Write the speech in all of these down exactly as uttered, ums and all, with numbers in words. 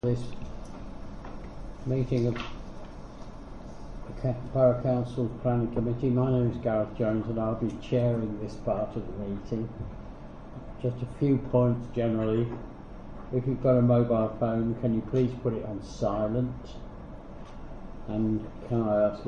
This meeting of the Borough Council Planning Committee. My name is Gareth Jones and I'll be chairing this part of the meeting. Just a few points generally. If you've got a mobile phone, can you please put it on silent? And can I ask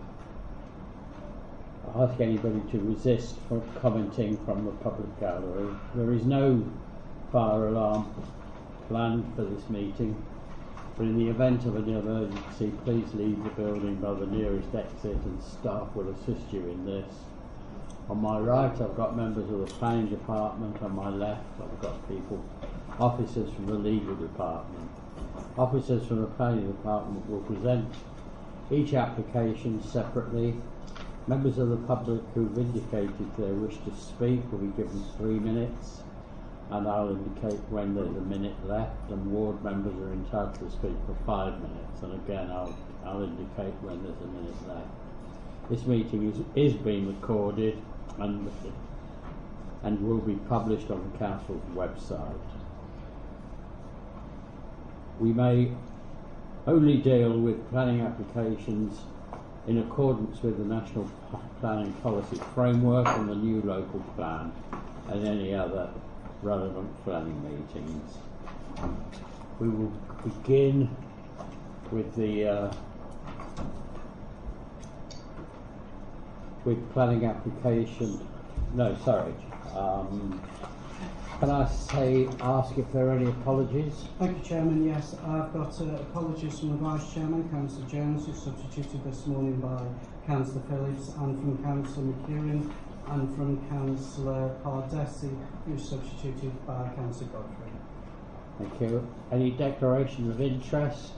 ask anybody to resist from commenting from the public gallery? There is no fire alarm planned for this meeting, but in the event of an emergency, please leave the building by the nearest exit and staff will assist you in this. On my right I've got members of the planning department, on my left I've got people, officers from the legal department. Officers from the planning department will present each application separately. Members of the public who've indicated their wish to speak will be given three minutes. And I'll indicate when there's a minute left, and ward members are entitled to speak for five minutes. And again, I'll, I'll indicate when there's a minute left. This meeting is, is being recorded and, and will be published on the council's website. We may only deal with planning applications in accordance with the National Planning Policy Framework and the new local plan, and any other relevant planning meetings. We will begin with the uh, with planning application. No, sorry. Um, can I say ask if there are any apologies? Thank you, Chairman. Yes, I've got uh, apologies from the Vice Chairman, Councillor Jones, who's substituted this morning by Councillor Phillips, and from Councillor McEwen, and from Councillor Pardesi, who's substituted by Councillor Godfrey. Thank you. Any declaration of interest?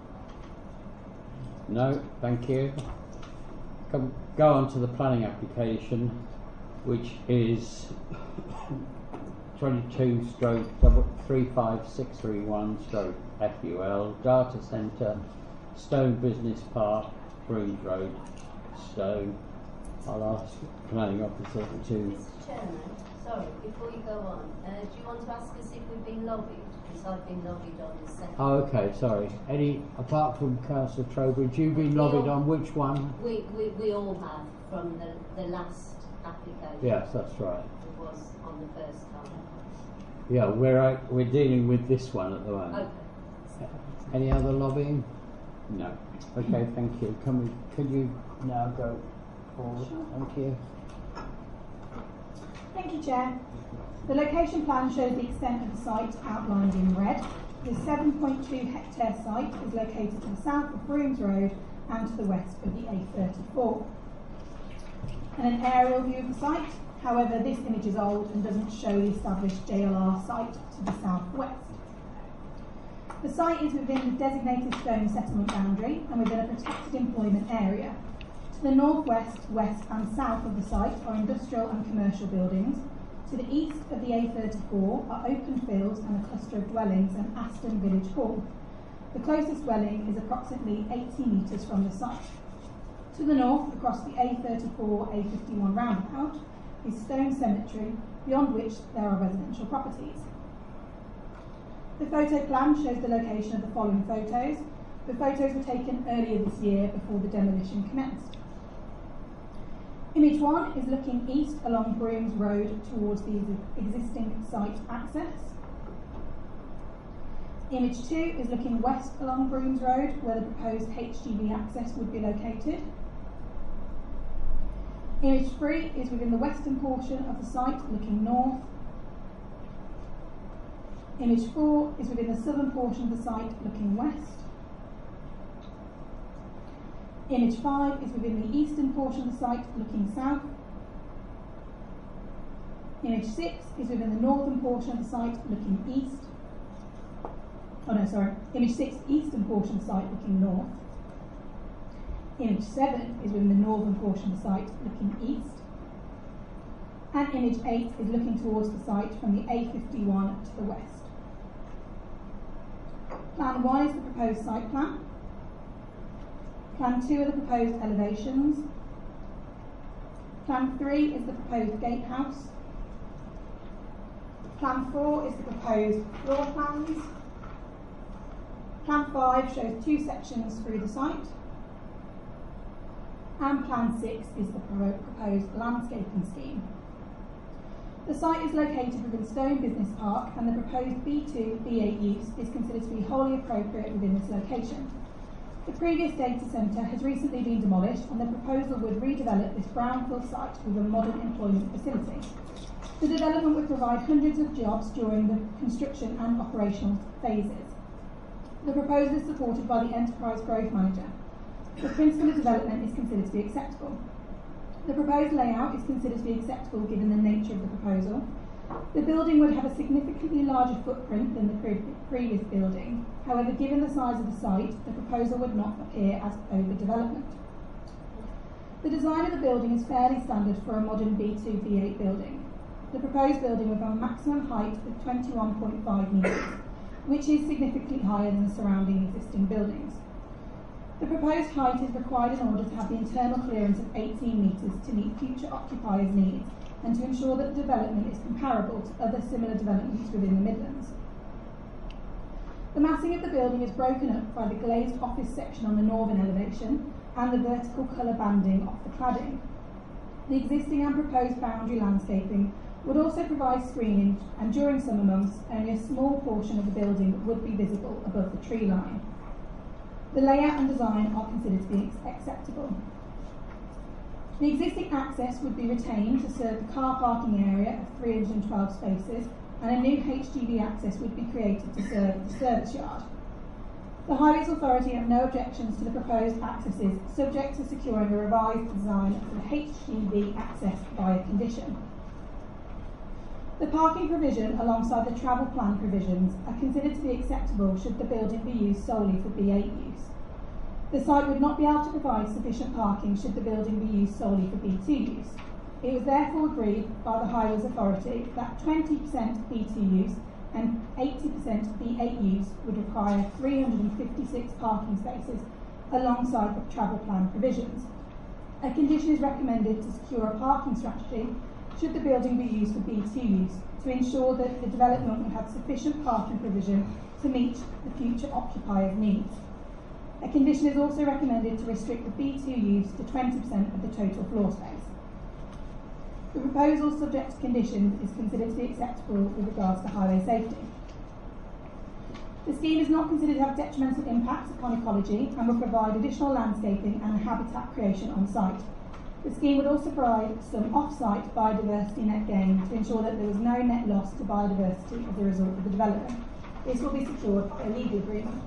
No, thank you. Come, go on to the planning application, which is twenty-two stroke three five six three one stroke F U L, Data Centre, Stone Business Park, Brooms Road, Stone. I'll ask the planning officer to... Mister Chairman, sorry, before you go on, uh, do you want to ask us if we've been lobbied? Because I've been lobbied on the second. Oh, okay, sorry. Any, apart from Councillor Trowbridge, you've been lobbied on which one? We, we, we all have, from the, the last application. Yes, that's right. It was on the first time. Yeah, we're, uh, we're dealing with this one at the moment. Okay. Any other lobbying? No. Okay, thank you. Can we, could you now go forward? Sure. Thank you. Thank you, Chair. The location plan shows the extent of the site outlined in red. The seven point two hectare site is located to the south of Brooms Road and to the west of the A thirty-four. And an aerial view of the site. However, this image is old and doesn't show the established J L R site to the southwest. The site is within the designated stone settlement boundary and within a protected employment area. To the northwest, west and south of the site are industrial and commercial buildings. To the east of the A thirty-four are open fields and a cluster of dwellings and Aston Village Hall. The closest dwelling is approximately eighty metres from the site. To the north, across the A thirty-four A fifty-one roundabout, is Stone Cemetery, beyond which there are residential properties. The photo plan shows the location of the following photos. The photos were taken earlier this year before the demolition commenced. Image one is looking east along Brooms Road towards the existing site access. Image two is looking west along Brooms Road, where the proposed H G V access would be located. Image three is within the western portion of the site, looking north. Image four is within the southern portion of the site, looking west. Image five is within the eastern portion of the site, looking south. Image six is within the northern portion of the site, looking east. Oh no, sorry. Image six, eastern portion of the site, looking north. Image seven is within the northern portion of the site, looking east. And image eight is looking towards the site from the A fifty-one to the west. Plan one is the proposed site plan. Plan two are the proposed elevations. Plan three is the proposed gatehouse. Plan four is the proposed floor plans. Plan five shows two sections through the site, and Plan six is the pro proposed landscaping scheme. The site is located within Stone Business Park, and the proposed B two B eight use is considered to be wholly appropriate within this location. The previous data centre has recently been demolished, and the proposal would redevelop this brownfield site with a modern employment facility. The development would provide hundreds of jobs during the construction and operational phases. The proposal is supported by the Enterprise Growth Manager. The principle of development is considered to be acceptable. The proposed layout is considered to be acceptable given the nature of the proposal. The building would have a significantly larger footprint than the pre previous building. However, given the size of the site, the proposal would not appear as overdevelopment. The design of the building is fairly standard for a modern B two B eight building. The proposed building would have a maximum height of twenty-one point five metres, which is significantly higher than the surrounding existing buildings. The proposed height is required in order to have the internal clearance of eighteen metres to meet future occupiers' needs and to ensure that the development is comparable to other similar developments within the Midlands. The massing of the building is broken up by the glazed office section on the northern elevation and the vertical colour banding of the cladding. The existing and proposed boundary landscaping would also provide screening, and during summer months only a small portion of the building would be visible above the tree line. The layout and design are considered to be acceptable. The existing access would be retained to serve the car parking area of three hundred twelve spaces, and a new H G V access would be created to serve the service yard. The Highways Authority have no objections to the proposed accesses, subject to securing a revised design for the H G V access via condition. The parking provision alongside the travel plan provisions are considered to be acceptable should the building be used solely for B eight use. The site would not be able to provide sufficient parking should the building be used solely for B two use. It was therefore agreed by the Highways Authority that twenty percent B two use and eighty percent B eight use would require three hundred fifty-six parking spaces alongside the travel plan provisions. A condition is recommended to secure a parking strategy should the building be used for B two use to ensure that the development would have sufficient parking provision to meet the future occupier's needs. A condition is also recommended to restrict the B two use to twenty percent of the total floor space. The proposal subject to conditions is considered to be acceptable with regards to highway safety. The scheme is not considered to have detrimental impacts upon ecology and will provide additional landscaping and habitat creation on site. The scheme would also provide some off-site biodiversity net gain to ensure that there was no net loss to biodiversity as a result of the development. This will be secured by a legal agreement.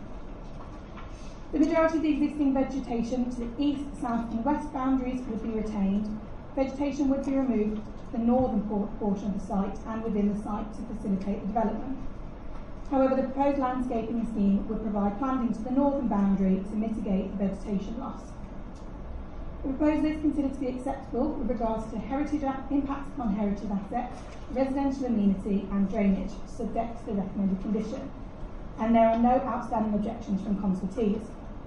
The majority of the existing vegetation to the east, south and west boundaries would be retained. Vegetation would be removed to the northern portion of the site and within the site to facilitate the development. However, the proposed landscaping scheme would provide planting to the northern boundary to mitigate the vegetation loss. The proposal is considered to be acceptable with regards to heritage impacts upon heritage assets, residential amenity and drainage, subject to the recommended condition. And there are no outstanding objections from consultees.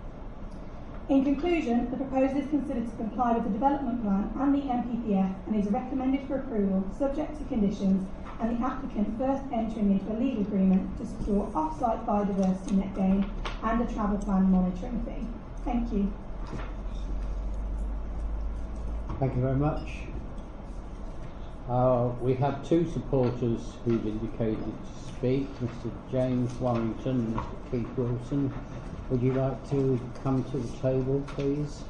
In conclusion, the proposal is considered to comply with the development plan and the M P P F and is recommended for approval subject to conditions and the applicant first entering into a legal agreement to secure off-site biodiversity net gain and a travel plan monitoring fee. Thank you. Thank you very much. Uh, we have two supporters who've indicated to speak, Mister James Warrington and Mister Keith Wilson. Would you like to come to the table, please?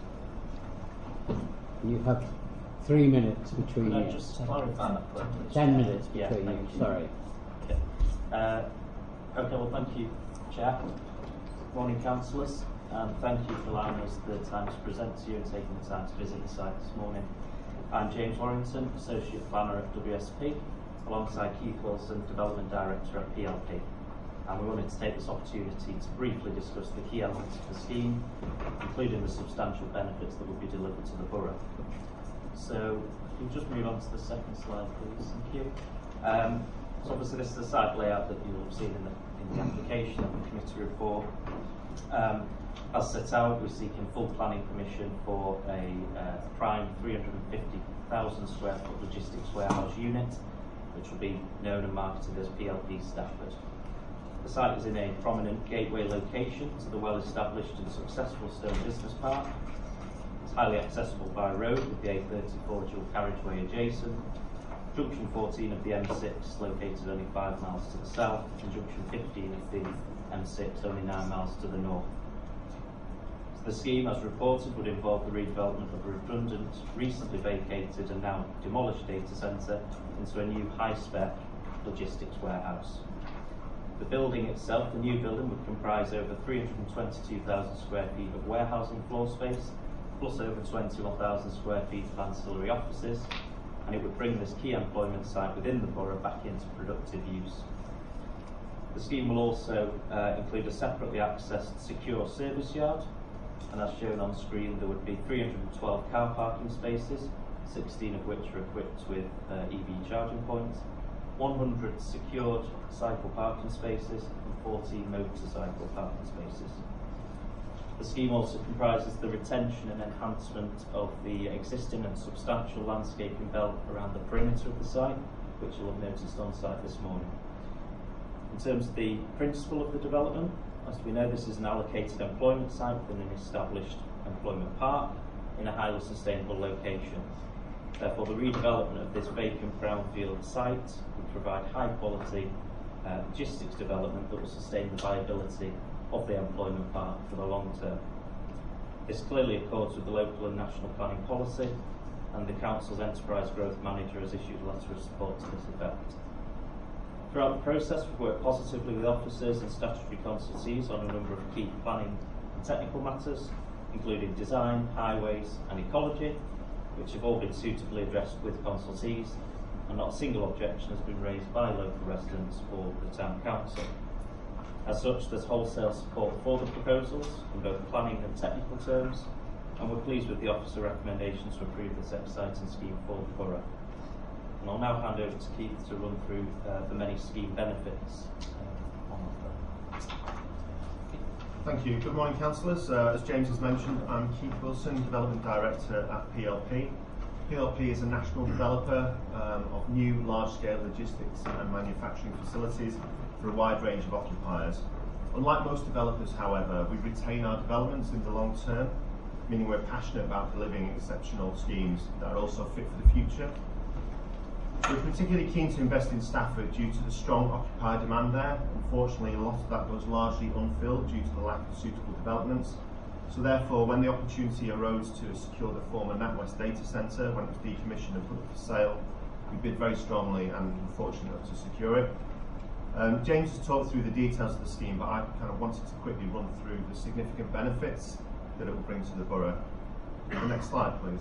You have three minutes between Can you. I just clarify that point, please? Ten minutes Yeah, between thank you, you. sorry. Okay. Uh, okay, well, thank you, Chair. Morning, councillors. And thank you for allowing us the time to present to you and taking the time to visit the site this morning. I'm James Warrington, Associate Planner at W S P, alongside Keith Wilson, Development Director at P L P. And we wanted to take this opportunity to briefly discuss the key elements of the scheme, including the substantial benefits that will be delivered to the borough. So, if you just move on to the second slide, please. Thank you. Um, so obviously this is the site layout that you'll have seen in the, in the application and the committee report. Um, As set out, we're seeking full planning permission for a uh, prime three hundred fifty thousand square foot logistics warehouse unit, which will be known and marketed as P L P Stafford. The site is in a prominent gateway location to the well-established and successful Stone Business Park. It's highly accessible by road with the A thirty-four dual carriageway adjacent. Junction fourteen of the M six located only five miles to the south, and Junction fifteen of the M six only nine miles to the north. So the scheme, as reported, would involve the redevelopment of a redundant, recently vacated and now demolished data centre into a new high-spec logistics warehouse. The building itself, the new building, would comprise over three hundred twenty-two thousand square feet of warehousing floor space, plus over twenty-one thousand square feet of ancillary offices, and it would bring this key employment site within the borough back into productive use. The scheme will also uh, include a separately accessed secure service yard, and as shown on screen, there would be three hundred twelve car parking spaces, sixteen of which are equipped with uh, E V charging points, one hundred secured cycle parking spaces, and fourteen motorcycle parking spaces. The scheme also comprises the retention and enhancement of the existing and substantial landscaping belt around the perimeter of the site, which you'll have noticed on site this morning. In terms of the principle of the development, as we know, this is an allocated employment site within an established employment park in a highly sustainable location. Therefore, the redevelopment of this vacant brownfield site would provide high quality uh, logistics development that will sustain the viability of the employment park for the long term. This clearly accords with the local and national planning policy, and the Council's Enterprise Growth Manager has issued a letter of support to this effect. Throughout the process, we've worked positively with officers and statutory consultees on a number of key planning and technical matters, including design, highways and ecology, which have all been suitably addressed with consultees, and not a single objection has been raised by local residents or the Town Council. As such, there's wholesale support for the proposals in both planning and technical terms, and we're pleased with the officer recommendations to approve this exciting scheme for the borough. And I'll now hand over to Keith to run through uh, the many scheme benefits uh, on offer. Thank you. Good morning, councillors. Uh, as James has mentioned, I'm Keith Wilson, Development Director at P L P. P L P is a national developer um, of new large-scale logistics and manufacturing facilities for a wide range of occupiers. Unlike most developers, however, we retain our developments in the long term, meaning we're passionate about delivering exceptional schemes that are also fit for the future. We're particularly keen to invest in Stafford due to the strong occupier demand there. Unfortunately, a lot of that goes largely unfilled due to the lack of suitable developments. So therefore, when the opportunity arose to secure the former NatWest data centre, when it was decommissioned and put up for sale, we bid very strongly and were fortunate to secure it. Um, James has talked through the details of the scheme, but I kind of wanted to quickly run through the significant benefits that it will bring to the borough. The next slide, please.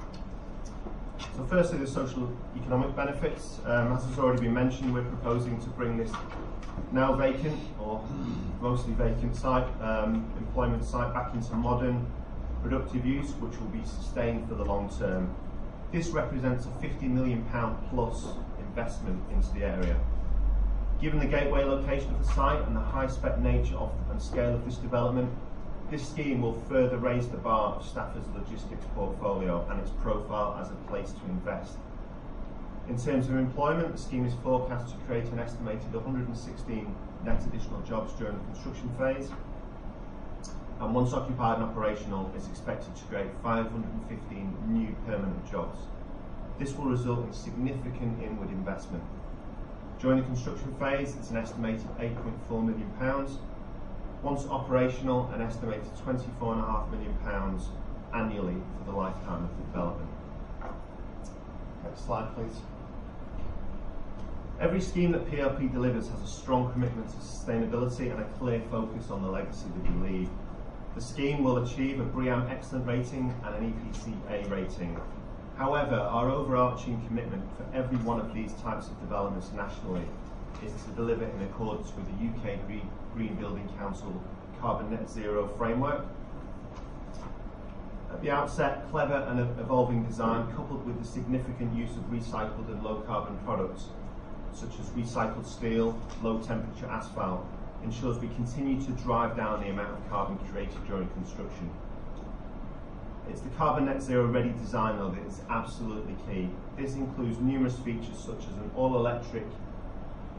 So firstly, the social economic benefits. Um, as has already been mentioned, we're proposing to bring this now vacant or mostly vacant site, um, employment site back into modern, productive use, which will be sustained for the long term. This represents a fifty million pounds plus investment into the area. Given the gateway location of the site and the high-spec nature of and scale of this development, this scheme will further raise the bar of Stafford's logistics portfolio and its profile as a place to invest. In terms of employment, the scheme is forecast to create an estimated one hundred sixteen net additional jobs during the construction phase, and once occupied and operational, is expected to create five hundred fifteen new permanent jobs. This will result in significant inward investment. During the construction phase, it's an estimated eight point four million pounds. Once operational, an estimated twenty-four point five million pounds annually for the lifetime of the development. Next slide, please. Every scheme that P L P delivers has a strong commitment to sustainability and a clear focus on the legacy that we leave. The scheme will achieve a BREEAM Excellent rating and an E P C A rating. However, our overarching commitment for every one of these types of developments nationally is to deliver in accordance with the U K Green, Green Building Council Carbon Net Zero framework. At the outset, clever and evolving design coupled with the significant use of recycled and low carbon products such as recycled steel, low temperature asphalt ensures we continue to drive down the amount of carbon created during construction. It's the Carbon Net Zero ready design though that is absolutely key. This includes numerous features such as an all-electric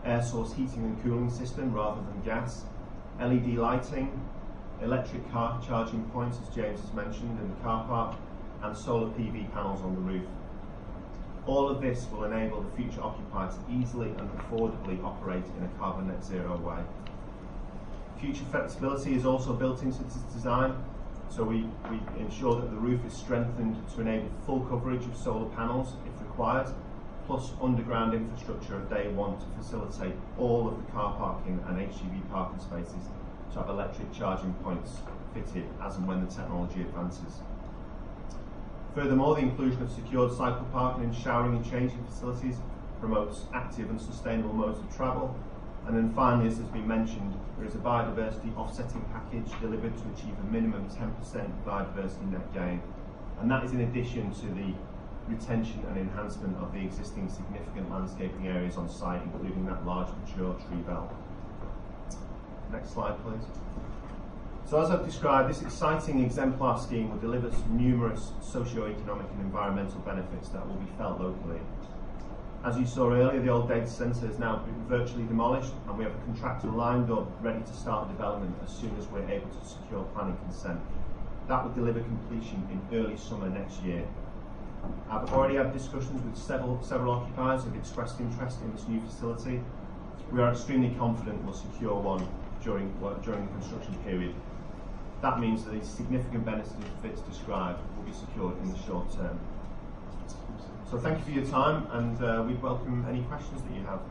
air source heating and cooling system rather than gas, L E D lighting, electric car charging points, as James has mentioned, in the car park, and solar P V panels on the roof. All of this will enable the future occupier to easily and affordably operate in a carbon net zero way. Future flexibility is also built into this design, so we, we ensure that the roof is strengthened to enable full coverage of solar panels if required, plus underground infrastructure at day one to facilitate all of the car parking and H G V parking spaces to have electric charging points fitted as and when the technology advances. Furthermore, the inclusion of secured cycle parking and showering and changing facilities promotes active and sustainable modes of travel. And then finally, as has been mentioned, there is a biodiversity offsetting package delivered to achieve a minimum ten percent biodiversity net gain. And that is in addition to the retention and enhancement of the existing significant landscaping areas on site, including that large mature tree belt. Next slide, please. So as I've described, this exciting exemplar scheme will deliver some numerous socio-economic and environmental benefits that will be felt locally. As you saw earlier, the old data centre is now virtually demolished, and we have a contractor lined up ready to start development as soon as we're able to secure planning consent. That will deliver completion in early summer next year. I've already had discussions with several, several occupiers who have expressed interest in this new facility. We are extremely confident we'll secure one during, well, during the construction period. That means that these significant benefits described will be secured in the short term. So thank you for your time, and uh, we welcome any questions that you have.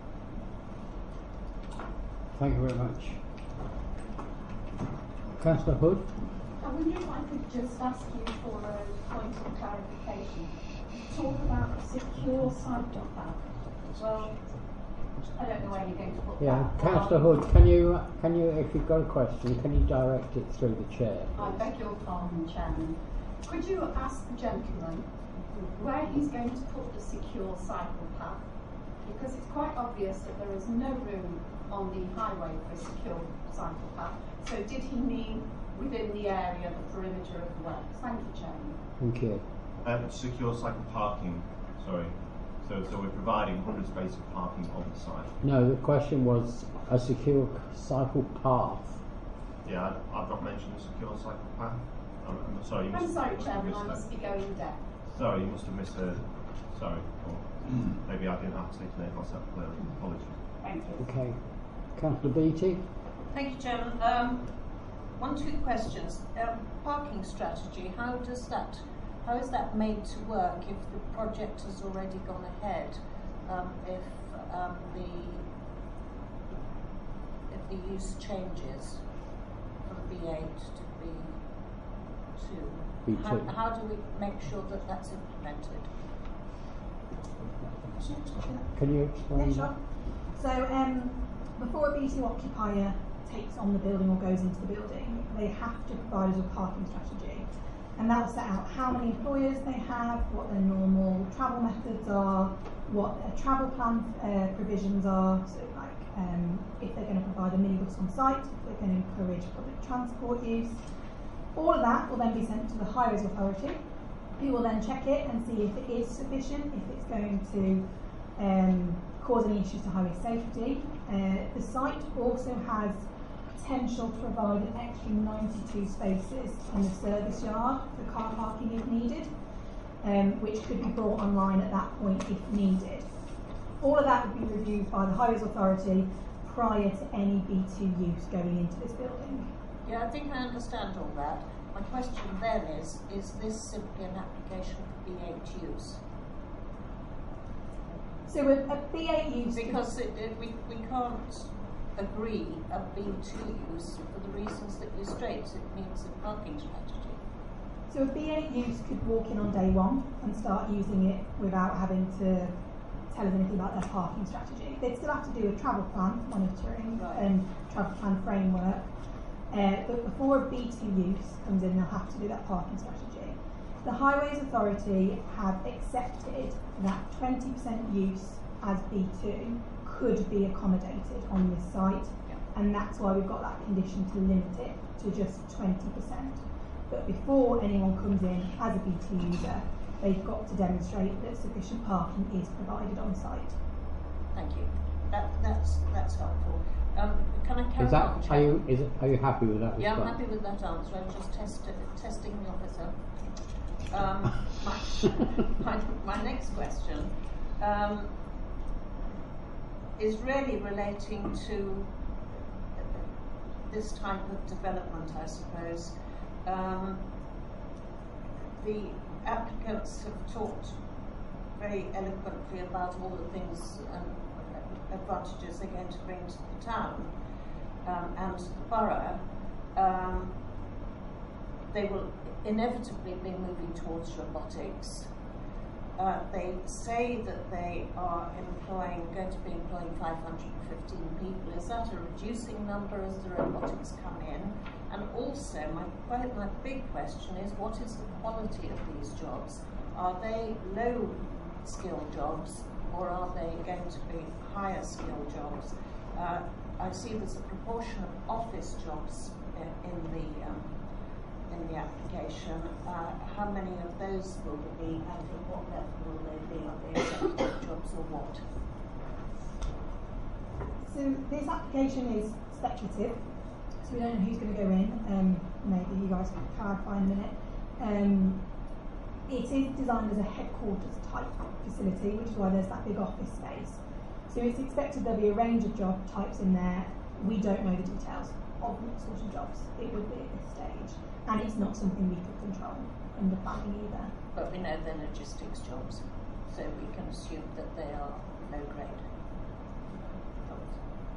Thank you very much. Councillor Hood? I wonder if I could just ask you for a point of clarification. Talk about a secure site path. Well, I don't know where you're going to put Yeah, that. Councillor Hood, can you, can you, if you've got a question, can you direct it through the chair? I beg your pardon, Chairman. Could you ask the gentleman where he's going to put the secure cycle path? Because it's quite obvious that there is no room on the highway for a secure cycle path. So did he mean within the area, the perimeter of the works? Thank you, Chairman. Thank you. Uh, secure cycle parking, sorry. So, so we're providing one hundred spaces of parking on the site. No, the question was a secure cycle path. Yeah, I, I've not mentioned the secure cycle path. I'm, I'm sorry. You I'm must, sorry, you must have Chairman, I misheard. must be going deaf. Sorry, you must have misheard. Sorry. Or maybe I didn't articulate myself clearly. Apologies. Thank you. Okay. Councillor Beattie? Thank you, Chairman. Um, one, two questions. Um, parking strategy, how does that, how is that made to work if the project has already gone ahead? Um, if um, the if the use changes from B eight to B two, B two. How, how do we make sure that that's implemented? Can you explain Yeah, sure. that? So um, before a B two occupier takes on the building or goes into the building, they have to provide us with parking strategy. And that will set out how many employers they have, what their normal travel methods are, what their travel plan uh, provisions are, so like um, if they're going to provide a minibus on site, if they're going to encourage public transport use. All of that will then be sent to the Highways Authority, who will then check it and see if it is sufficient, if it's going to um, cause any issues to highway safety. Uh, the site also has potential to provide an extra ninety-two spaces in the service yard for car parking if needed, um, which could be brought online at that point if needed. All of that would be reviewed by the Highways Authority prior to any B two use going into this building. Yeah, I think I understand all that. My question then is, is this simply an application for B eight use? So a, a B eight use... Because it, it, we, we can't agree a B two use for the reasons that you state. It means a parking strategy. So a B eight use could walk in on day one and start using it without having to tell us anything about their parking strategy. They'd still have to do a travel plan monitoring Right. and travel plan framework. Uh, but before a B two use comes in, they'll have to do that parking strategy. The Highways Authority have accepted that twenty percent use as B two could be accommodated on this site, Yeah. and that's why we've got that condition to limit it to just twenty percent. But before anyone comes in as a B two user, they've got to demonstrate that sufficient parking is provided on site. Thank you. that, that's, that's helpful. Um, can I carry Is that, on? are Chair? you, is it, are you happy with that Yeah, I'm response? happy with that answer. I'm just test, testing the officer. Um, my, my, my next question um, is really relating to this type of development, I suppose. Um, the applicants have talked very eloquently about all the things and advantages they're going to bring to the town um, and to the borough. Um, they will inevitably be moving towards robotics. Uh, they say that they are employing, going to be employing five hundred fifteen people. Is that a reducing number as the robotics come in? And also, my, my big question is, what is the quality of these jobs? Are they low skill jobs, or are they going to be higher skill jobs? Uh, I see there's a proportion of office jobs in, in the um, in the application. Uh, how many of those will there be, and at what level will they be? Are they executive jobs or what? So this application is speculative, so we don't know who's going to go in. Um, maybe you guys can clarify in a minute. Um, it is designed as a headquarters type facility, which is why there's that big office space. So it's expected there'll be a range of job types in there. We don't know the details of what sort of jobs it would be at this stage, and it's not something we could control under planning either. But we know they're logistics jobs, so we can assume that they are low grade jobs.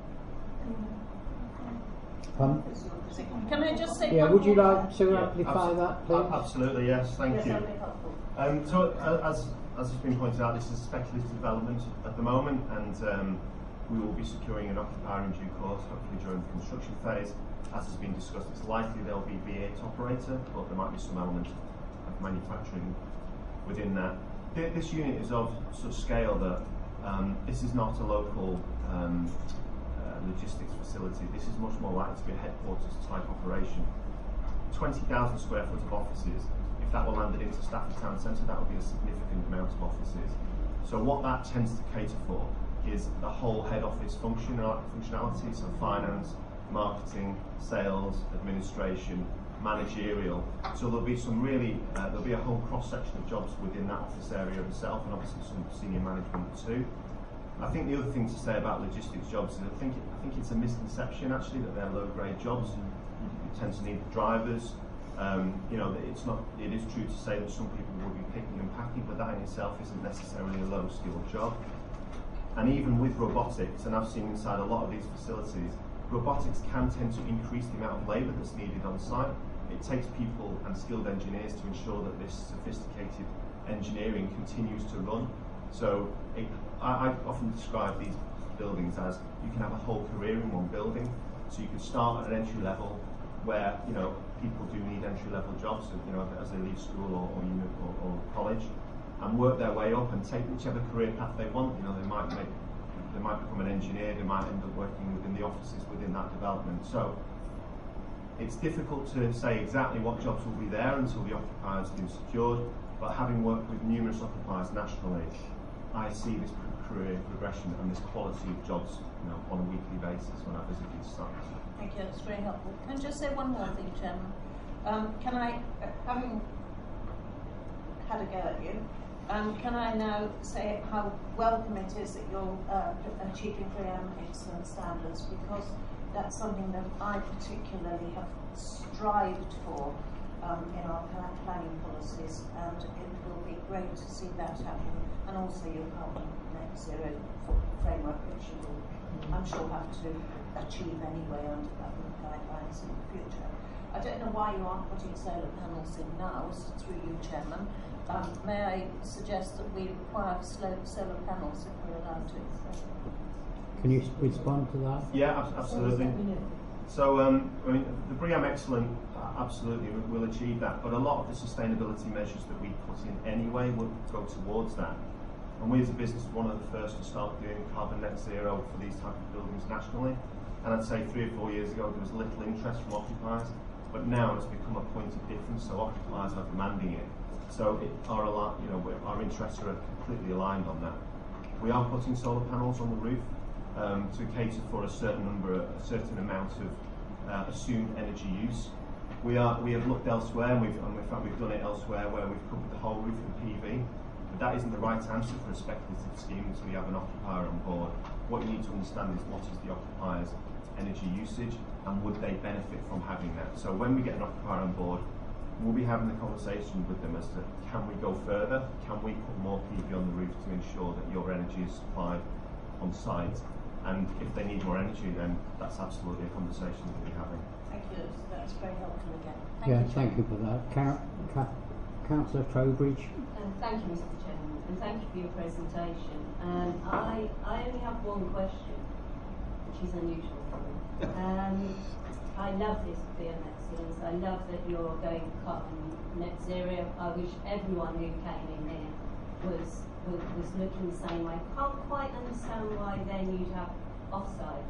Um, Can I just say yeah, one would you more? like to Yeah, amplify abso- that, please? a- Absolutely, yes, thank Yes, you. that'll be helpful. Um, so, uh, as, as has been pointed out, this is speculative development at the moment, and um, we will be securing an occupier in due course, hopefully during the construction phase. As has been discussed, it's likely there'll be V eight operator, but there might be some element of manufacturing within that. Th this unit is of such scale that um, this is not a local um, uh, logistics facility. This is much more likely to be a headquarters type operation. twenty thousand square foot of offices, if that were landed into Stafford Town Centre, that would be a significant amount of offices. So what that tends to cater for is the whole head office function, functionality, so finance, marketing, sales, administration, managerial. So there'll be some really, uh, there'll be a whole cross-section of jobs within that office area itself, and obviously some senior management too. I think the other thing to say about logistics jobs is I think it, I think it's a misconception actually that they're low-grade jobs. You tend to need drivers. Um, you know, it's not. It is true to say that some people will be picking and packing, but that in itself isn't necessarily a low-skilled job. And even with robotics, and I've seen inside a lot of these facilities, robotics can tend to increase the amount of labour that's needed on site. It takes people and skilled engineers to ensure that this sophisticated engineering continues to run. So it, I, I often describe these buildings as you can have a whole career in one building. So you could start at an entry level where, you know, people do need entry level jobs, you know, as they leave school or, or, uni or, or college, and work their way up and take whichever career path they want. You know, they might make They might become an engineer, they might end up working within the offices within that development. So it's difficult to say exactly what jobs will be there until the occupier has been secured, but having worked with numerous occupiers nationally, I see this career progression and this quality of jobs, you know, on a weekly basis when I visit these sites. Thank you, that's very helpful. Can I just say one more thing, Chairman? Um, can I, uh, having had a go at you, Um, can I now say how welcome it is that you're uh, achieving BREEAM excellent standards, because that's something that I particularly have strived for um, in our planning policies, and it will be great to see that happen, and also your carbon net zero framework, which you will, I'm sure, have to achieve anyway under government guidelines in the future. I don't know why you aren't putting solar panels in now, so through you, Chairman. Um, may I suggest that we require solar panels if we're allowed to? Can you respond to that? Yeah, ab absolutely. So, um, I mean, the BREEAM Excellent, uh, absolutely, will achieve that, but a lot of the sustainability measures that we put in anyway will go towards that. And we as a business were one of the first to start doing carbon net zero for these type of buildings nationally. And I'd say three or four years ago there was little interest from occupiers, but now it's become a point of difference, so occupiers are demanding it. So it, our, you know, our interests are completely aligned on that. We are putting solar panels on the roof. um, to cater for a certain number, a certain amount of uh, assumed energy use. We are we have looked elsewhere, and we've and in fact we've done it elsewhere where we've covered the whole roof with P V. But that isn't the right answer for a speculative scheme until you have an occupier on board. What you need to understand is what is the occupier's energy usage, and would they benefit from having that. So when we get an occupier on board, we'll be having the conversation with them as to, can we go further? Can we put more P V on the roof to ensure that your energy is supplied on site? And if they need more energy, then that's absolutely a conversation that we'll be having. Thank you. That's very helpful again. Thank Yeah, you, thank you for that. Car- Ca- Councillor Trowbridge. Um, thank you, Mister Chairman, and thank you for your presentation. Um, I, I only have one question, which is unusual for me. Um, I love this B M excellence. I love that you're going carbon net zero. I wish everyone who came in here was, was, was looking the same way. Can't quite understand why then you'd have off-site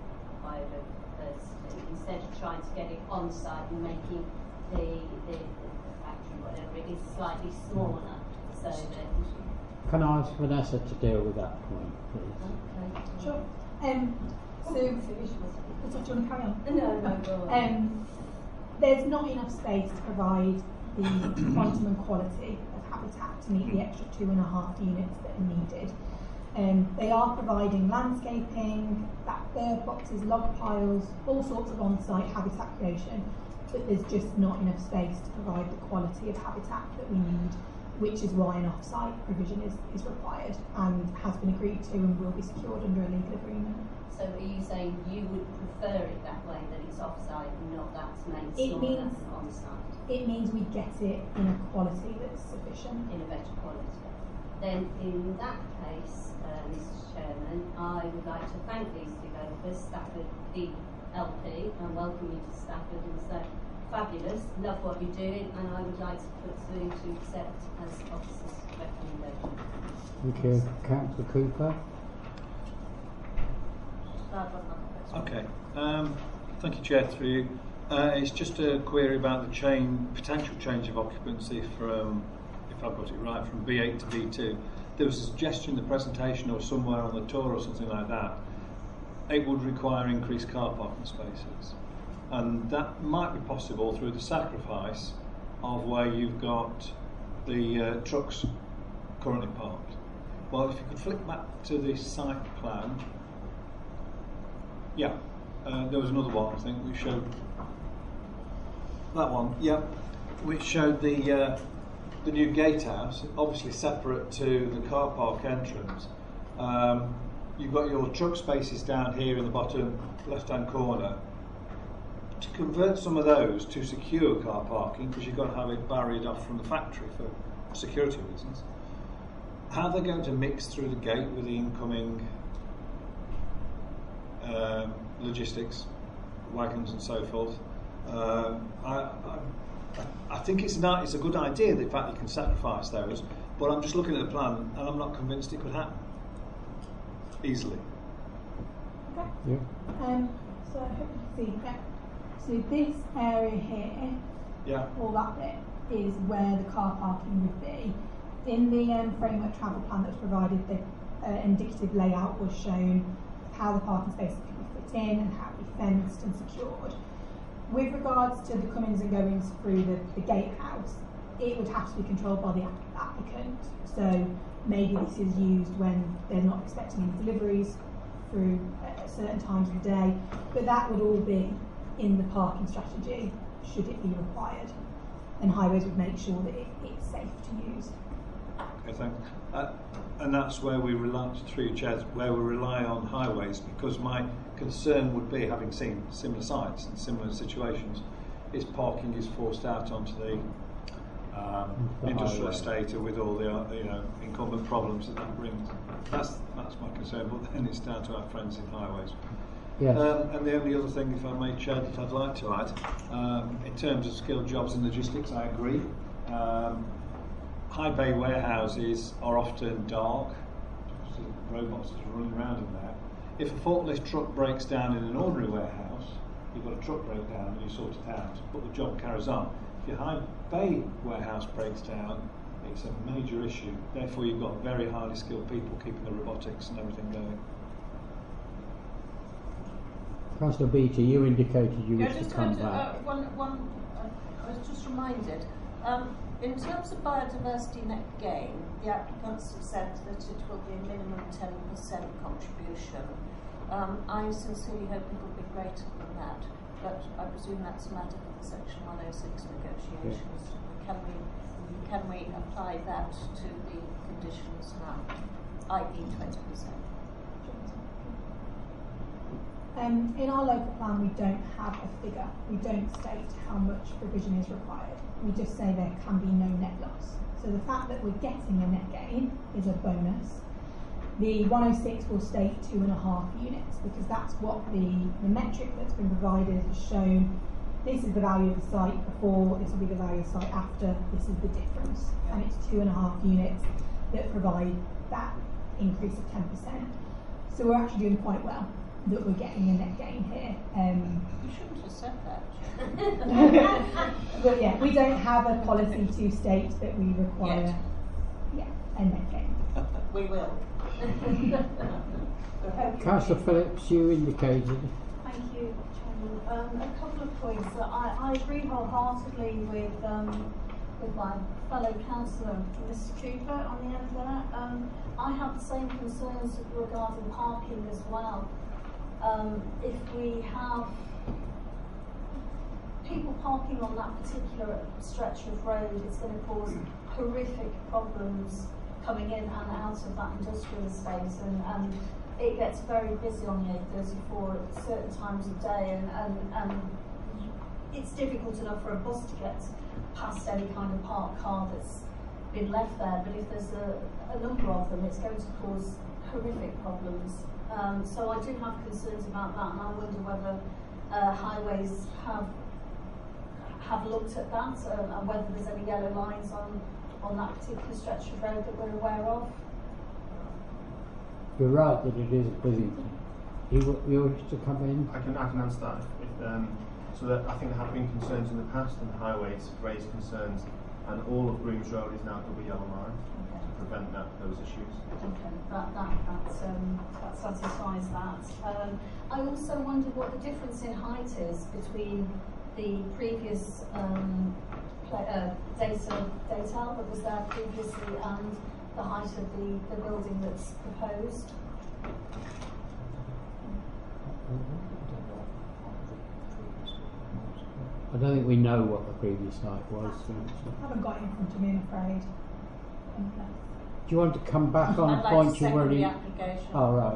biodiversity instead of trying to get it on-site and making the, the, the factory, whatever it is, slightly smaller so that... Can I ask Vanessa to deal with that point, please? Okay. Sure. Um, so, do you want to carry on? No, no, go on. Um, there's not enough space to provide the quantum and quality of habitat to meet the extra two and a half units that are needed. Um, they are providing landscaping, back bird boxes, log piles, all sorts of on-site habitat creation, but there's just not enough space to provide the quality of habitat that we need, which is why an off-site provision is, is required and has been agreed to and will be secured under a legal agreement. So are you saying you would prefer it that way, that it's off-site and not that's made It smaller means- than on-site, It means we get it in a quality that's sufficient. in a better quality? Then in that case, uh, Mister Chairman, I would like to thank these developers, Stafford P L P, and welcome you to Stafford and say, fabulous, love what you're doing, and I would like to put through to accept as officers' recommendation. Thank you. Councillor Cooper. Okay. Um, thank you, Chair. Through you. Uh, it's just a query about the chain, potential change of occupancy from, if I've got it right, from B eight to B two. There was a suggestion in the presentation or somewhere on the tour or something like that. It would require increased car parking spaces. And that might be possible through the sacrifice of where you've got the uh, trucks currently parked. Well, if you could flick back to the site plan. Yeah, uh, there was another one, I think, which showed that one, yeah, which showed the uh, the new gatehouse, obviously separate to the car park entrance. Um, you've got your truck spaces down here in the bottom left-hand corner. To convert some of those to secure car parking, because you've got to have it barriered off from the factory for security reasons, how are they going to mix through the gate with the incoming um, logistics, wagons and so forth? Um, I, I, I think it's, an, it's a good idea, the fact you can sacrifice those, but I'm just looking at the plan and I'm not convinced it could happen easily. Okay. Yeah. Um, so I hope you can see that. So this area here, Yeah. all that bit, is where the car parking would be. In the um, framework travel plan that was provided, the uh, indicative layout was shown how the parking spaces could be fit in and how it would be fenced and secured. With regards to the comings and goings through the, the gatehouse, it would have to be controlled by the app- applicant. So maybe this is used when they're not expecting any deliveries through at certain times of the day, but that would all be in the parking strategy should it be required. And highways would make sure that it, it's safe to use. Okay, thanks. Uh, and that's where we rely, through your chairs, where we rely on highways, because my concern would be, having seen similar sites and similar situations, is parking is forced out onto the um, The industrial highway. estate with all the uh, you know incumbent problems that that brings. That's that's my concern. But then it's down to our friends in highways. Yes. Um, and the only other thing, if I may, Chair, that I'd like to add, um, in terms of skilled jobs and logistics, I agree. Um, high bay warehouses are often dark, because the robots are running around in there. If a forklift truck breaks down in an ordinary warehouse, you've got a truck breakdown and you sort it out, but the job carries on. If your high bay warehouse breaks down, it's a major issue. Therefore, you've got very highly skilled people keeping the robotics and everything going. Councillor Beattie, you indicated you Yeah, wish to just come going to, back. uh, one, one, uh, I was just reminded, um, in terms of biodiversity net gain, the applicants have said that it will be a minimum ten percent contribution. Um, I sincerely hope it will be greater than that, but I presume that's a matter for the Section one oh six negotiations. Yeah. Can we, can we apply that to the conditions now, that is twenty percent? Um, in our local plan, we don't have a figure. We don't state how much provision is required. We just say there can be no net loss. So the fact that we're getting a net gain is a bonus. The one oh six will state two and a half units because that's what the, the metric that's been provided has shown. This is the value of the site before, this will be the value of the site after, this is the difference. And it's two and a half units that provide that increase of ten percent. So we're actually doing quite well that we're getting a net gain here. Um, You shouldn't have said that. but yeah, we don't have a policy to state that we require yeah, a net gain. We will. Councillor Phillips, you indicated. Thank you, Chairman. Um, a couple of points. That I, I agree wholeheartedly with um, with my fellow councillor, Mister Cooper, on the end there. Um, I have the same concerns regarding parking as well. Um, if we have people parking on that particular stretch of road, it's going to cause horrific problems coming in and out of that industrial space, and, and it gets very busy on the A thirty-four at certain times of day, and, and, and it's difficult enough for a bus to get past any kind of parked car that's been left there, but if there's a, a number of them, it's going to cause horrific problems. Um, so I do have concerns about that, and I wonder whether uh, highways have have looked at that, uh, and whether there's any yellow lines on on that particular stretch of road that we're aware of. You're right that it is busy. You, you wish to come in? I can I can answer that. If, if, um, so that I think there have been concerns in the past, and the highways have raised concerns, and all of Grooms Road is now double yellow line okay. to prevent that those issues. Okay, that that that, um, that satisfies that. Um, I also wonder what the difference in height is between the previous um, play, uh, data data that was there previously and the height of the, the building that's proposed. I don't think we know what the previous height was. I haven't got it in front of me, I'm afraid. Do you want to come back on I'd a like point to you already? the application. Oh, right.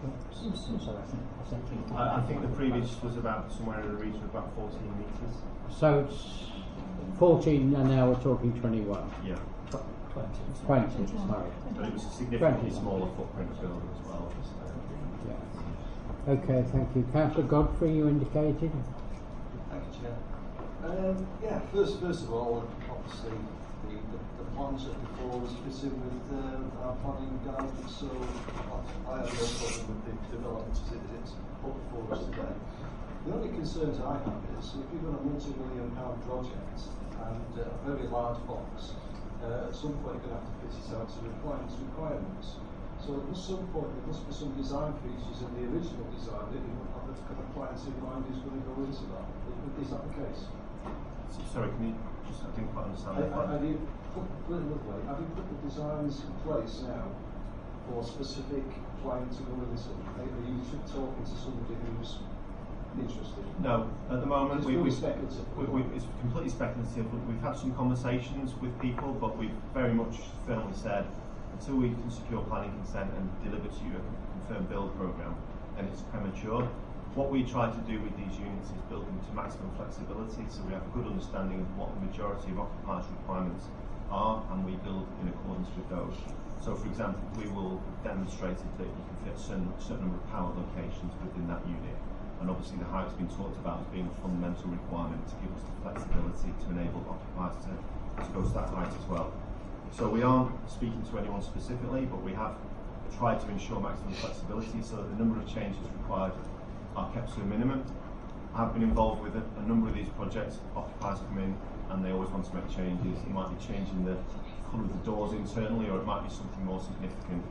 I, I think the previous was about somewhere in the region of about fourteen metres. So it's fourteen, and now we're talking twenty-one. Yeah. twenty. twenty, sorry. But it was a significantly twenty. smaller footprint building as well. Yeah. Okay, thank you. Councillor Godfrey, you indicated. Thank you, Chair. Um, yeah, first, first of all, obviously, the, the, the plans that before us fit in with um, our planning guidance, so I have no problem with the development as it is put before us today. The only concerns I have is if you've got a multi-million pound project and uh, a very large box, uh, at some point you're going to have to fit it out to the client's requirements. So at some point there must be some design features in the original design that you have the kind of clients in mind who's going to go into that. Is that the case? Sorry, can you just, I didn't quite understand that. Have you put, put it another way, have you put the designs in place now for specific client to go into? Are you talking to somebody who's interested? No, at the moment we, we, speculative. we, we, it's completely speculative. We've had some conversations with people, but we've very much firmly said until we can secure planning consent and deliver to you a confirmed build programme, then it's premature. What we try to do with these units is build them to maximum flexibility, so we have a good understanding of what the majority of occupiers' requirements are, and we build in accordance with those. So, for example, we will demonstrate that you can fit a certain, certain number of power locations within that unit, and obviously the height has been talked about as being a fundamental requirement to give us the flexibility to enable occupiers to, to go to that height as well. So we aren't speaking to anyone specifically, but we have tried to ensure maximum flexibility so that the number of changes required are kept to a minimum. I've been involved with a, a number of these projects. Occupiers come in and they always want to make changes. It might be changing the colour of the doors internally, or it might be something more significant.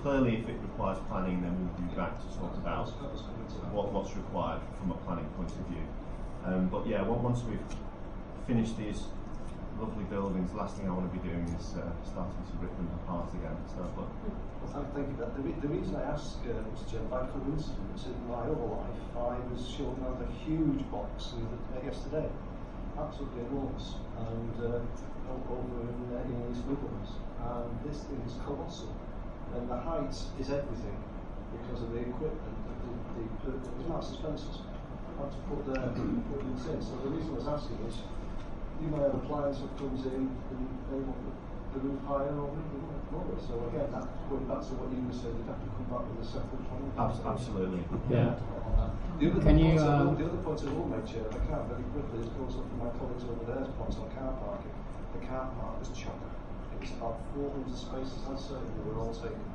clearly, if it requires planning, then we'll be back to talk about what, what's required from a planning point of view. Um, but yeah, once we've finished these lovely buildings, the last thing I want to be doing is uh, starting to rip them apart again. So, but well, thank, thank you. That the, re the reason I ask, uh, Mister Chair, by coincidence, in my other life, I was shown around a huge box in the, uh, yesterday, absolutely enormous, and uh, over in, uh, in East Midlands, and this thing is colossal, and the height is everything because of the equipment, the, the, the, the massive fences. How to put the put it in. So the reason I was asking is, you may have a client who comes in and they want the, the roof higher or lower. So again, that going back to what you were saying, you'd have to come back with a separate plan. absolutely, Yeah. The other, Can point you, I will, um, the other point I will make, Chair, if I can, very quickly, is goes up from my colleagues over there's points on car parking. The car park was chocker. It was about four hundred spaces, I'd say, and they were all taken.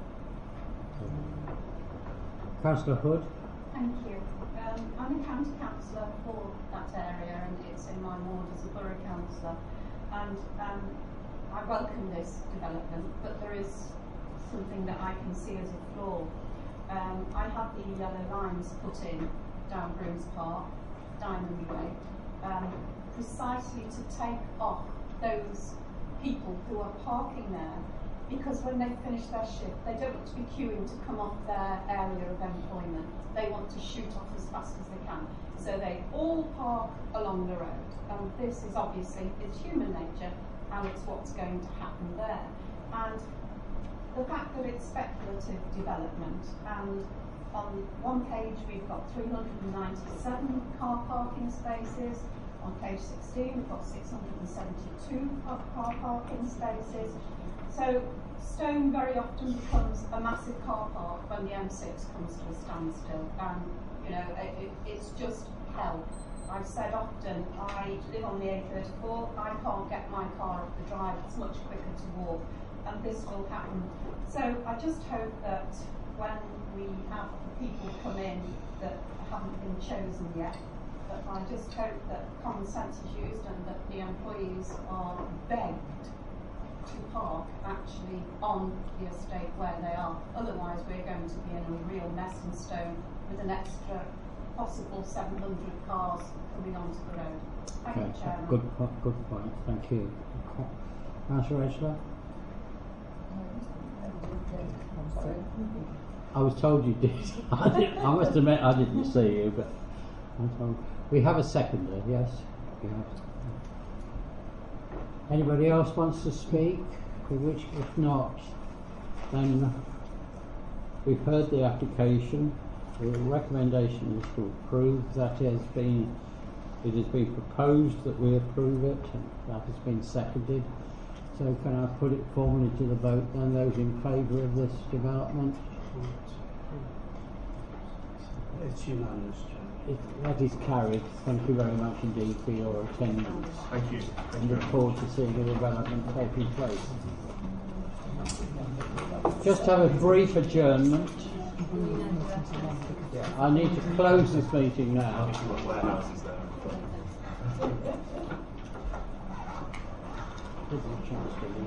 Councillor Hood. Thank you. Um, I'm a county councillor for that area, and it's in my ward as a borough councillor. And um, I welcome this development, but there is something that I can see as a flaw. Um, I had the yellow lines put in down Brooms Park, Diamond Way, um, precisely to take off those people who are parking there, because when they finish their shift, they don't want to be queuing to come off their area of employment. They want to shoot off as fast as they can. So they all park along the road. And this is obviously, it's human nature, and it's what's going to happen there. And the fact that it's speculative development, and on one page we've got three hundred ninety-seven car parking spaces, on page sixteen we've got six hundred seventy-two car parking spaces. So Stone very often becomes a massive car park when the M six comes to a standstill, and you know it, it, it's just hell. I've said often, I live on the A thirty-four, I can't get my car off the drive, it's much quicker to walk, and this will happen. So I just hope that when we have people come in that haven't been chosen yet, that I just hope that common sense is used and that the employees are begged to park actually on the estate where they are. Otherwise we're going to be in a real mess in Stone with an extra possible seven hundred cars coming onto the road. Thank Okay. you, Chairman. Good, po good point. Thank you. Councillor Edgeler. I was told you did. I, did. I must admit I didn't see you, but I'm told. We have a seconder, yes. We have. Anybody else wants to speak? Which, if not, then we've heard the application. The recommendation is to approve. That has been, it has been proposed that we approve it, and that has been seconded. So can I put it formally to the vote then? Those in favour of this development? It's unanimous, Chair. It, that is carried. Thank you very much indeed for your attendance. thank you. And look forward to seeing the development taking place. Just have a brief adjournment. Yeah, I need to close this meeting now. Give me a chance to leave.